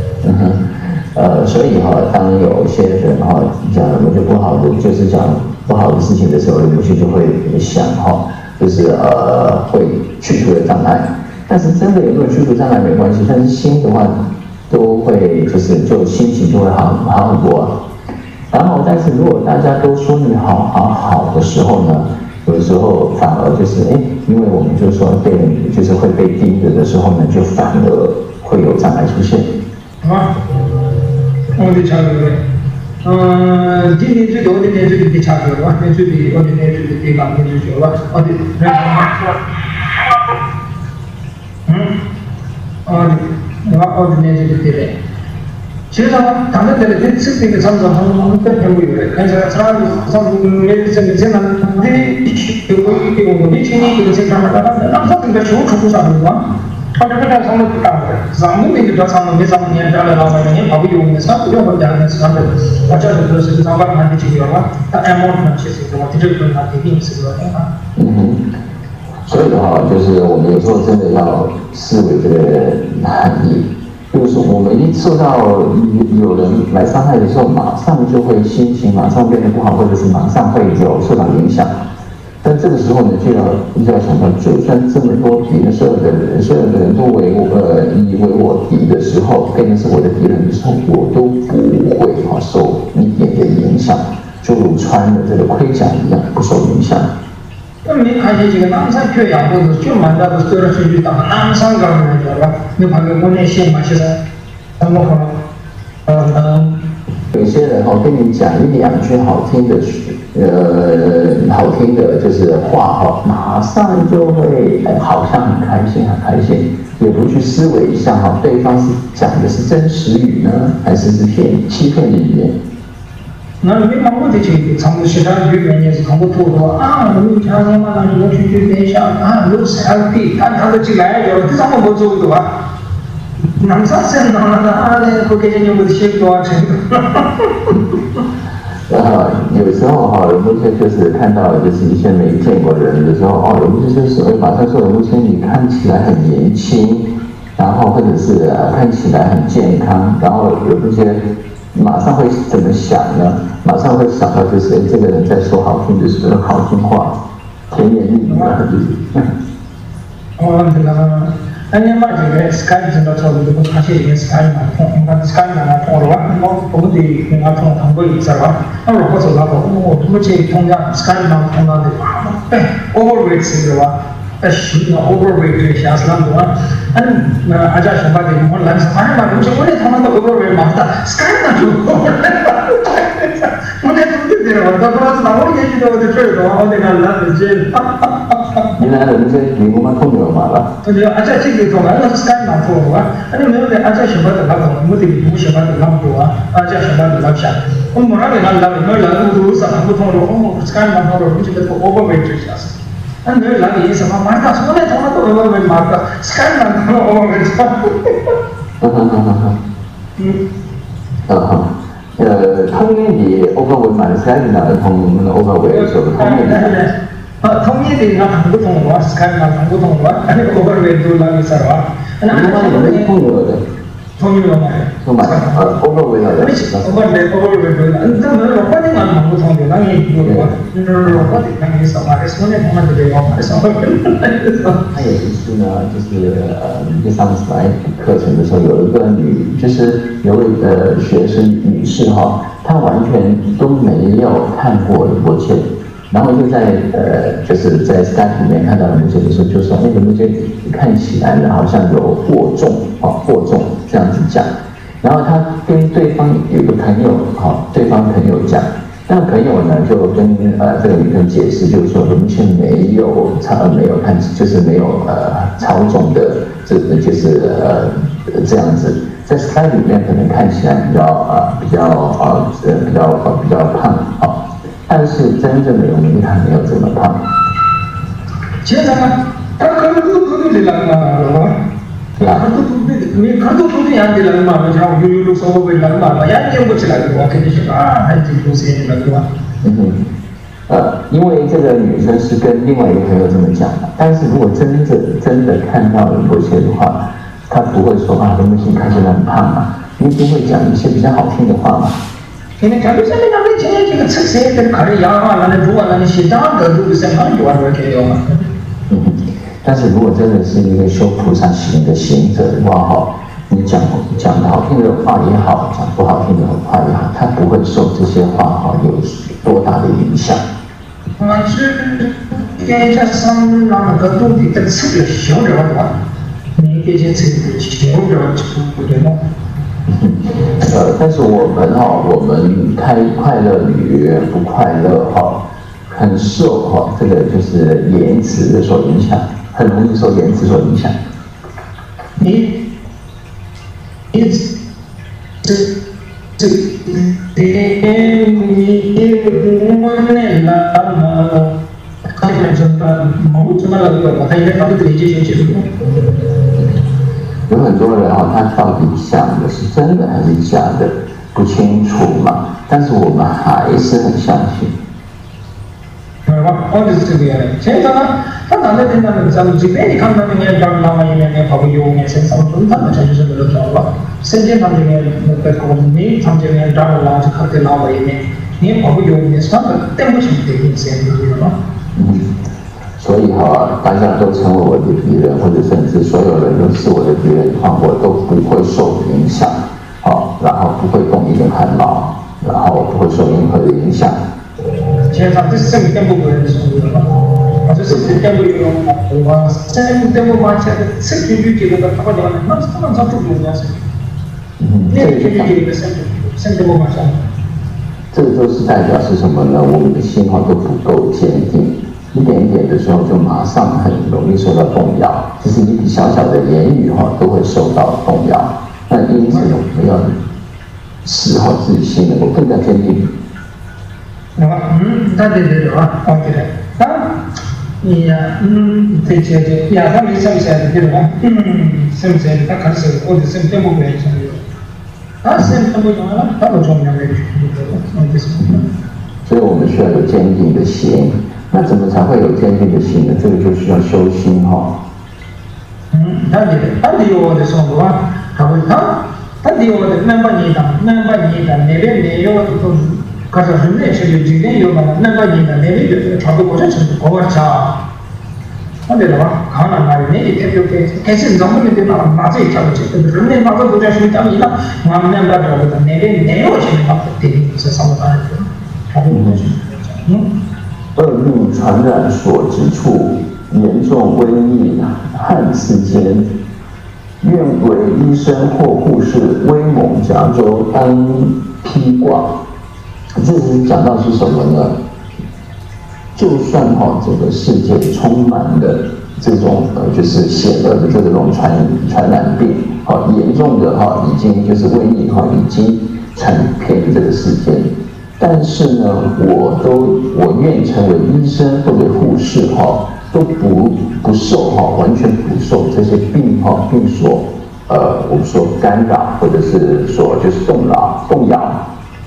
所以当有些人讲某些不好的，就是讲不好的事情的时候，有些就会想就是会去除的障碍。但是真的有没有去除障碍没关系，但是心的话都会就心情就会好很多。然后，但是如果大家都说你好的时候呢，有时候反而就是因为我们就是说被人就是会被盯着的时候呢，就反而会有障碍出现。 我的差别，今年最多的年最的差别吧，年最的我的年最的地方年最少吧，我的我的年最的地方， 其实他们的这个厂子很偏远的，但是他没这个这样的，有以前那个这个那他这个手出上的话，他这个厂子不大的，上面那个厂子没上面家的老板人家跑不用的，啥不用回家的，上面我这个是上班还得去了，他amount 呢其实我这个他肯定是个所以的话，就是我们有时候真的要思维这个含义。就是我们一受到有人来伤害的时候，马上就会心情马上变得不好，或者是马上会有受到影响。但这个时候呢，就要想到，就算这么多敌人，所有的人都以为我敌的时候，变成是我的敌人的时候，我都不会受一点点影响，就如穿了这个盔甲一样，不受影响。 那没看见这个南山缺氧，或者就蛮大的个人数据大，南山高人知道吧？你看个国内线嘛，其实怎么可能？ 有些人跟你讲一两句好听的就是话马上就会好像很开心，也不去思维一下对方是讲的是真实语呢，还是欺骗的语言？ 那没忙过的去，从其他语言也是通过普通啊，你看什么？我去等一下啊，有selfie，他都进来了，这怎么不走的啊？南山山上那个不给人家不是写多少钱？ 有时候有些就是看到就是一些没见过人的时候有些就是马上说有些你看起来很年轻，然后或者是看起来很健康，然后有些马上会怎么想呢？马上会想到就是这个人在说好听话，甜言蜜语就是。 那把这个 Skype 真的做的不差些，因为 Skype 嘛，Skype 嘛通了哇，我们得跟他通过一次了。那如果走那个，我们这通过 Skype 嘛通到的，overweight 是吧？行overweight 下是那么多。那阿家想把这个我来是反正嘛，我那他们都 overweight 嘛，但 Skype 嘛就 overweight。我那都对的，我都不知道我也觉得我的事儿多，我那个懒得接。 原来的那些民工嘛，通有嘛了。 对啊，这个做完了是干嘛做啊？那没有的，这喜欢的那个，我的不喜欢的那多啊，这喜欢的那些。我们那边那都是不同的，我们是干嘛做的？我觉得overweight 这些是。那没有那个意思嘛？马上说那他们都 overweight 嘛的，是干嘛做 overweight？ 通年的 overweight 嘛，是干嘛同 overweight 说的通年的。 通年的那不同的，是干嘛不同的？那个 overweight 都那个啥哇？ 那通有的。 通有嘛 ？overweight 的。 overweight，那么如果你按不同的，那你如果那你什么？说那他们这个什么？ 他有一次呢，就是上次来课程的时候，有一个有位学生女士她完全都没有看过仁波切。然后就在就是在 Skype 里面看到仁波切的时候，就说仁波切看起来呢好像有过重这样子讲。然后他跟对方有个朋友对方朋友讲，那个朋友呢就跟这个女生解释，就是说仁波切没有看，就是没有超重的就是这样子，在 Skype 里面可能看起来比较胖但是真正的荣民他没有这么胖。 其实他可能都的人嘛，你看都的样的人嘛，像有时候会人嘛，眼睛不起来的话，肯定是还是不是的对吧？ 因为这个女生是跟另外一个朋友这么讲的，但是如果真的看到仁波切的话，她不会说仁波切看起来很胖嘛，一定会讲一些比较好听的话嘛。 因为咱们现在这个吃谁跟看人养那猪那西藏的都是相当于给了嘛。 但是如果真的是一个修菩萨行的行者的话你讲的好听的话也好，讲不好听的话也好，他不会受这些话有多大的影响。 是给这上那个土地的吃的小点的话，你给这吃的小点不对吗？ 但是我们开快乐旅不快乐很受这个就是言辞所影响，很容易受言辞所影响。 你这有很多人他到底讲的是真的还是假的不清楚嘛，但是我们还是很相信。 现在呢，他谈的跟咱们这边看到的那个那么一面跑有面身上中他们就是那个叫了，甚至他们那个公民他们这边找了就看到那么一面，你跑有面上的登不上的一些了。 所以大家都成为我的敌人，或者甚至所有人都是我的敌人的话，我都不会受影响，然后不会动一点汗毛，然后不会受任何的影响。 现在这是生命不过人生的嘛，这是生命不有我生命不完全的生命就这个他们讲的，那他们早就有了生命，那个就是这个生命不完全。 这个就是代表是什么呢？我们的心都不够坚定，一点一点的时候就马上很容易受到动摇，就是一个小小的言语都会受到动摇。那因此我们要使自己心能够更加坚定。 对啊，我觉得对，他没生下来，对吧？生下来他开始或者生不过来生的，他生不过来了，他不重要的， 所以我们需要有坚定的心。那怎么才会有坚定的心呢？这个就需要修心他有我的说话，他有我的那把你的，那边没有都。可是人类是有今天有嘛？那个你的那边就是差不多这程度，我讲，那对了吧？可能那那一点就开始咱们那边拿这一条去，人类拿这不叫什么讲义了，我们那边找不到，那边没有什么定是什么东西，差不多恶病传染所之处，严重瘟疫汉次间，愿为医生或护士威猛夹州当披挂。这是讲到是什么呢？就算整个世界充满了这种就是险恶的这种传染病，严重的已经就是瘟疫已经传遍这个世界，但是呢，我愿意成为医生或者护士都不受完全不受这些病所我们说干扰或者是说就是动摇。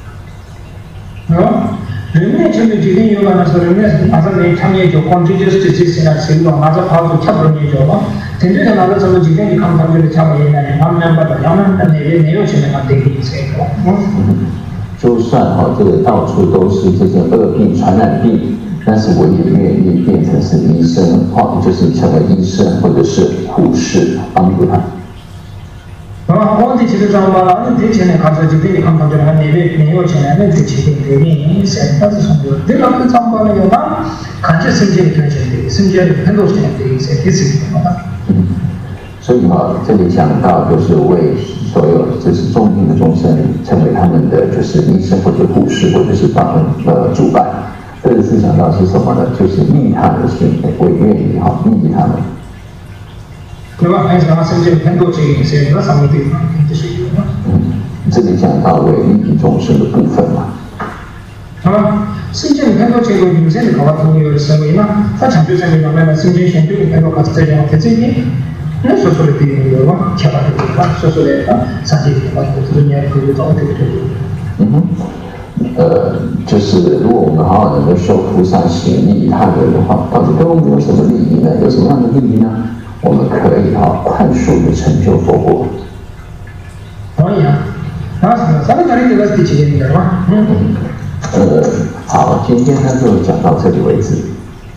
人类成为决定有了那时候，人类马上来创业就光这就是这些呢，谁往哪着跑就差不多研究了。真正的那个时候，今天你看他们就是差不多那他们把的，他们那边没有钱的嘛，对比谁个？ 就算这个到处都是这些恶病传染病，但是我也愿意变成是医生，就是成为医生或者是护士，帮助他。 我的其实上吧，你之前的看出今天你看到这个那边没有钱的，那就前面对面现在是什么？这个跟上班了有吗？看起生钱赚钱的，生钱很多钱的一些的事情嘛。 所以这里讲到就是为所有就是重病的众生成为他们的就是医生或者护士或者是帮主办，这个是讲到是什么呢？就是利他的心，我愿意利他们。 对吧？还是让生钱很多钱，现在上面对方就是有嘛。 这里讲到为利益众生的部分嘛。 生钱很多钱，有些人搞到朋友的社会嘛，他长久上面慢慢的生钱选对很多搞这样在这边，那说出来对有嘛，跳到这个说出来上去这个年可以找这个就是如果我们好好能够修菩萨行利他人的话，到底对我们有什么利益呢？有什么样的利益呢？我们可以快速的成就佛果。 可以啊，咱们这里这个是第几年的吧？ 好，今天呢就讲到这里为止。